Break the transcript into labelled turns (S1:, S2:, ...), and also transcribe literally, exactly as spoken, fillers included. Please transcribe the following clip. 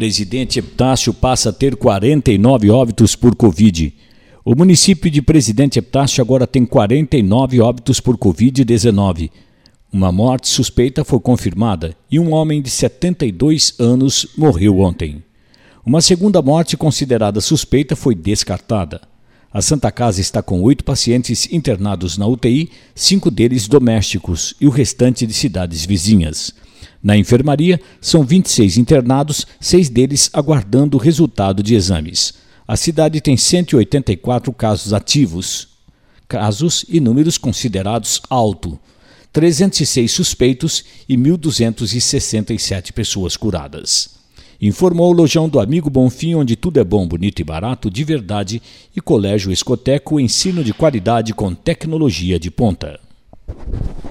S1: Presidente Epitácio passa a ter quarenta e nove óbitos por Covid. O município de Presidente Epitácio agora tem quarenta e nove óbitos por Covid dezenove. Uma morte suspeita foi confirmada e um homem de setenta e dois anos morreu ontem. Uma segunda morte considerada suspeita foi descartada. A Santa Casa está com oito pacientes internados na U T I, cinco deles domésticos e o restante de cidades vizinhas. Na enfermaria, são vinte e seis internados, seis deles aguardando o resultado de exames. A cidade tem cento e oitenta e quatro casos ativos, casos e números considerados alto, trezentos e seis suspeitos e mil duzentas e sessenta e sete pessoas curadas. Informou o Lojão do Amigo Bonfim, onde tudo é bom, bonito e barato de verdade, e Colégio Escoteco, ensino de qualidade com tecnologia de ponta.